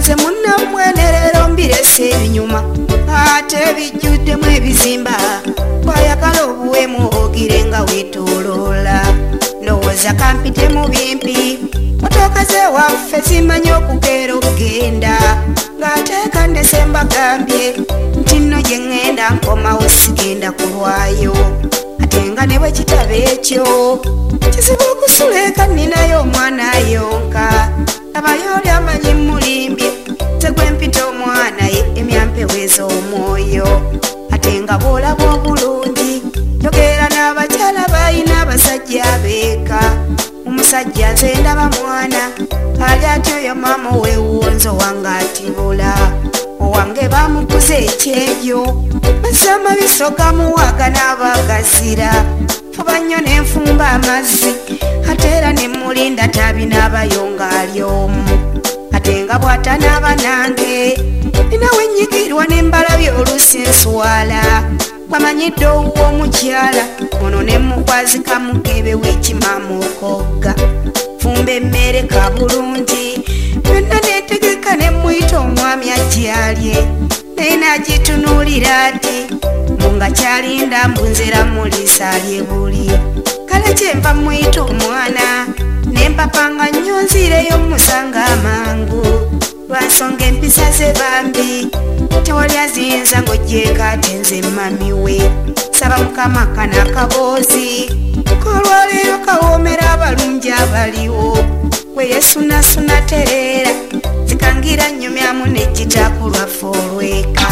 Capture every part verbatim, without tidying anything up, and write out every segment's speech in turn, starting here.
nze munnamwenerero mbirese ebinyuma ate bijjuddemu ebizimba bwayagala obuwemu ogire nga weetooloola ndowooza kampite mu bimpi motoka zewaffe zimanyi okukeera okugenda ng'ateeka ndesemba gambye nti nno gye ŋŋenda nkomawo sigenda kulwayo ate nga ne bwe kitaba ekyo kizibu okusula eka nninayo omwana yonka abayo oli amanyi mulimbye ze gwe mpita omwana ye emyampeweeza omwoyo ate nga bw'olaba obulungi yogera n'abakyala balina abasajja abeeka omusajja nze ndaba mwana ali ati oyo maama ow'ewuunzo wange atibula owange bamukuza ekyebyo mazzi amabiso gamuwaga n'abagazira fuba nnyo n'enfumba amazzi ate era ne mulinda tabinaabayonga ali omu ate nga bw'atanaaba nange ninawe nnyigirwa n'embalabye oluusi nswala bamanyidde owuwa omukyala ono ne mukwazika mukebe w'ekimama okogga fumba emmere ka bulungi byonna neetegeka ne muyita omwami agyalye naye n'agitunuulira ati nga kyalinda mbunzera muliisa alye buli kale kyenva muyita omwana nempapanga nnyo nzireyo musanga amangu lwansonga empisa ze bambi tewali aziyinza ng'ogyeko ate nze mami we saba mukama kana akaboozi kolwaleero kawoomera abalungi abaliwo we yesunasuna tereera zikangira nnyumyamu nejjitaku lwaffe olweka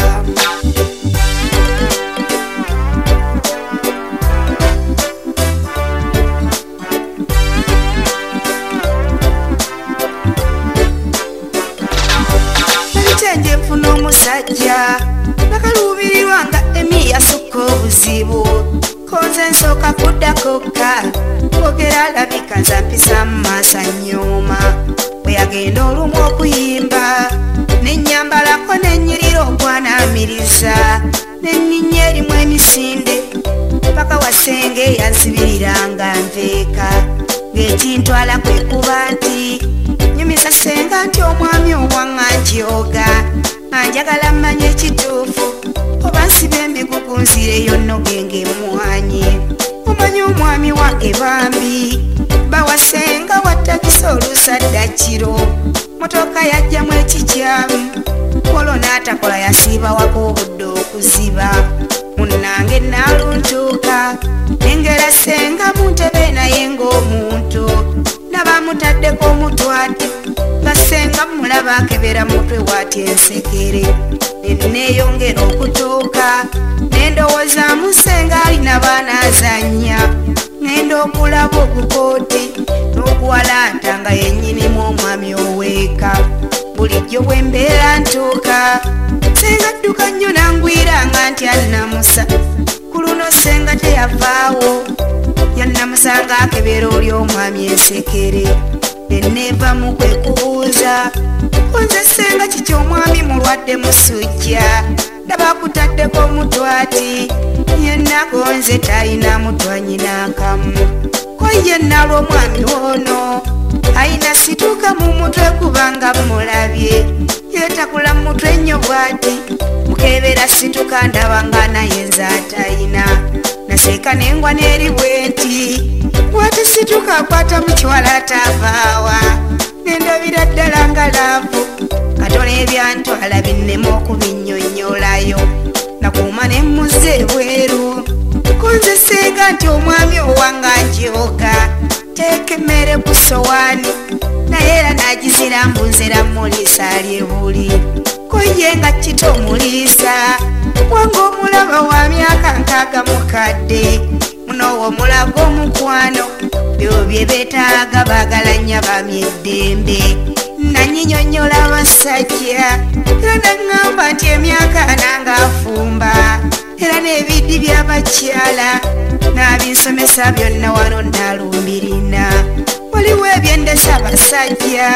nfuna omusajja nakaluubirirwa nga emi yasukka obuzibu konze nsooka kuddakokka kwogera alabika nza mpisa mu maaso anyooma bwe yagenda olumu okuyimba nennyambalako nennyirira okwanamiriza nenninya erimu emisinde paka wasenge yansibiriranga nveeka ng'ekintwala kwe kuba nti nyumiza senga nti omwami owaŋŋanjyoga anjagala mmanye ekituufu oba nsiba emigugu nzireyo nno genge emwanyi omanyi omwami wange bambi bawasenga wattakisa olusadda kiro motoka yajjamu ekikyamu kolo n'atakola yasiiba wako obudde okuziba munnange naaluntuuka nengera senga mu ntebe naye ng'omuntu nabamutaddeko omutwati nga senga mulaba akebera mutwe waati ensekere neneeyongera okutuuka nendowoozamu senga alina baana azannya ngenda okulaba obukooti n'okuwalanta nga yennyinimu omwami oweeka bulijjo bwe mbeera ntuuka senga dduka nnyo nangwiranga nti alinamusa ku luno senga teyavaawo yannamusanga akebera oli omwami ensekere neneevamu kwe kubuuza konze senga kiki omwami mulwadde musujja ndaba akutaddeko omutwati yenna gonze talina mutwanyi n'akamu ko yenna lw'omwami ono ayina situuka mu mutwe kubanga mulabye yeetakula mu mutwe ennyo bw'ati mukebera situka ndaba nga naye nze atayina naseeka nengwa n'eri bweti bw'ati situka akwata mu kiwala ataavaawa nendabira ddala nga laavu katono ebyantwala binnemu okubinnyonnyolayo nakuuma ne mmuze ebweru konze senga nti omwami owange anjooga teeka emmere ku sowaani naye era n'agizira mbunzera muliisa alye buli ko ye nga kito omuliisa wange omulaba wa myaka nkaaga mukadde munowo omulaga omukwano byo bye beetaaga baagala nnyo abaami eddembe nanyinyonnyola abasajja era naŋŋamba nti emyaka nange afumba era n'ebiddi by'abakyala n'abinsomesa byonna wano naalumbirina waliwo ebyendesa abasajja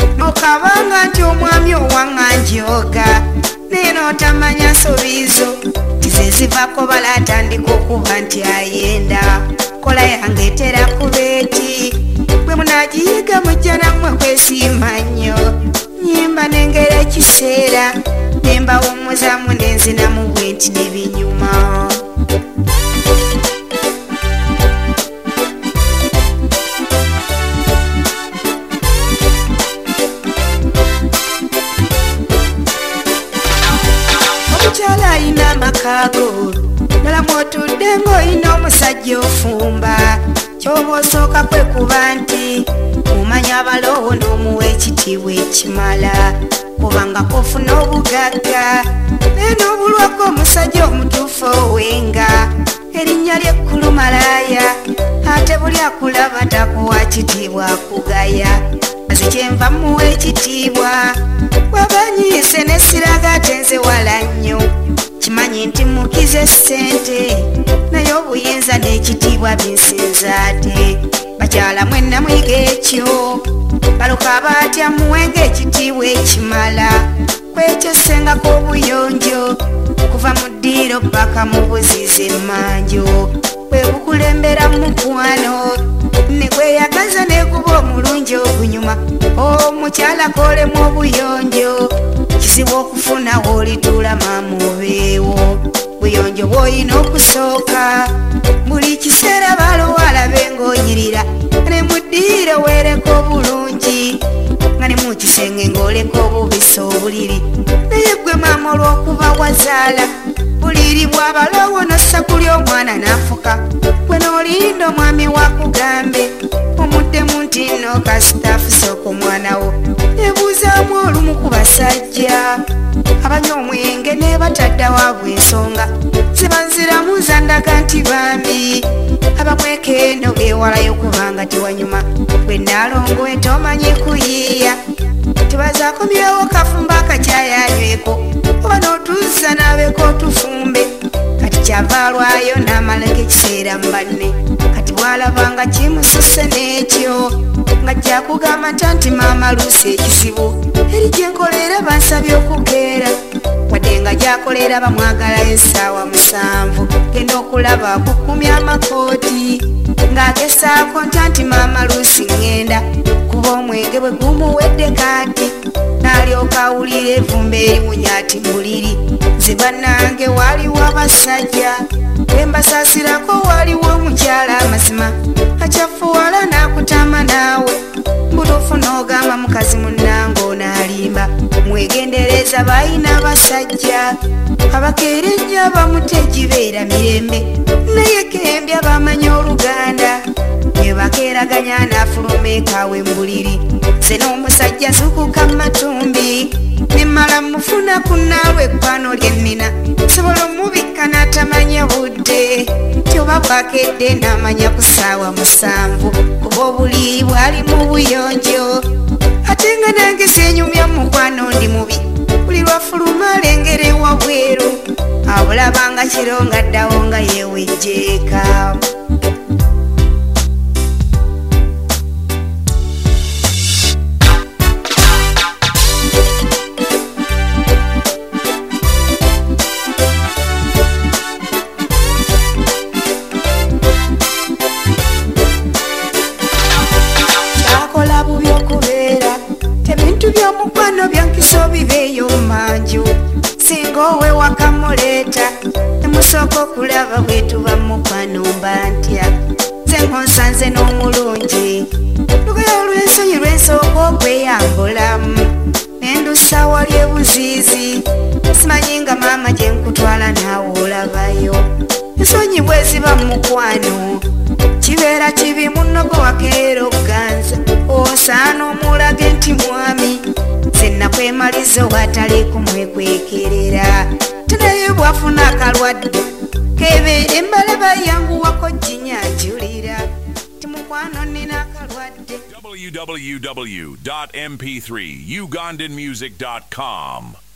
okabanga nti omwami owaŋŋanjooga naye n'otamanya nsobiizo tizezivako balaatandika okuba nti ayenda kola yange etera kubeeti bwe munagiyiga mujja nammwe kwesiima nnyo nyimba nengera ekiseera nembawumuzamu nenzinamu bwenti nebinyuma. Omukyala ayina amakago nala mwotudde ng'oyina omusajja ofumba, kyoba osooka kwekuba nti omanya abalowo n'omuwa ekitiibwa ekimala, kubanga kofuna obugagga naye n'obulwako omusajja omutuufu owenga erinnya ly'ekkulu malaaya, ate buli akulaba takuwa kitiibwa akugaya. Azi kyenva muwa ekitiibwa bwabanyiise nesiraga ate nze wala nnyo, kimanyi nti mukize ssente naye obuyinza n'ekitiibwa binsinza ate. Bakyala mwenna muyiga ekyo, baluka batya muwenga ekitiibwa ekimala, kwekyo sengako obuyonjo kuva mu ddiiro paka mu buzizi emmanjo, bwe bukulembera mu mukwano ne kweyagaza nekuba omulungi ogunyuma. Omukyala kolemu obuyonjo kizibu okufuna woolituula maamu obeewo, buyonjo bw'olina okusooka buli kiseera balowala beng'onyirira ne mu ddiiro weereko obulungi nga ne mu kisenge ng'oleka obubisa obuliri, naye gwe maama olw'okuba wazaala buliri bw'abalowo nossa kuli omwana n'afuka, gwe n'olinda omwami wakugambe omuddemu nti nno kasitaafu sooka omwana wo. Ebuuzaamu olumu ku basajja abanywa omwenge ne bataddawaabwe ensonga zibanziramu zandaga nti bambi abamwekendo geewalayo kubanga tewanyuma, bwe naalongoe tomanyi kuyiiya tebazakomyewo kafumba akakyayanyweko oba n'otuzza n'abeeko otufumbe, kati kyava alwayo n'amalako ekiseera mu banne, kati bw'alabanga kimususse n'ekyo ng'ajja kugamba nti maama luusi ekizibu eri gyenkolera bansabye okukeera, wadde nga gyakolera bamwagalayo essaawa musanvu, genda okulaba akukumya amakooti ng'agesaako nti maama luusi ŋŋenda kuba omwenge bwe gumuwedde kati, n'alyoka awulira evumba erimunya ati mbuliri. Nze bannange waaliwo abasajja bwe mbasaasirako waaliwo omukyala amazima akyafuwala n'akutama naawe mbutuufu n'ogamba mukazi munnange onaalimba. Mwegendereza bayina abasajja abakeera ennyo bamutegibeera mirembe naye kembya bamanya Oluganda ne bakeeraganya n'afuluma ekaawe mbuliri. Nze n'omusajja zukuka matumbi nemmala mufuna ku naalwe ekwano lyennina, sobola omubikka n'atamanya budde tyoba bwakedde n'amanya ku ssaawa musanvu kuba obuliri bwali mu buyonjo, ate nga nange seenyumya mukwano ndi mubi buli lwafuluma alengera ewabweru abulabanga kiro ng'addawo nga yeewejjeeka. Byomukwano byankiso bibeeyo manju singa owe wakamuleeta nemusooka okulaba bwetuba mukwano mba ntya, nze nkonsanze n'omulungi lugoye olw'ensonyi lwensooka okweyambulamu nendusa wali ebuziizi simanyi nga maama gye nkutwala naawe olabayo. Ensonyi bwe ziba mukwano kibeera kibi munogo wakeera okuganza osaana omulage nti mwami nze nakwemaliza owatali kumwekwekerera, tenaye bwafuna akalwadde kebeera embalaba yanguwako ginyanjulira ti mukwano nina akalwadde. w w w dot m p three ugandan music dot com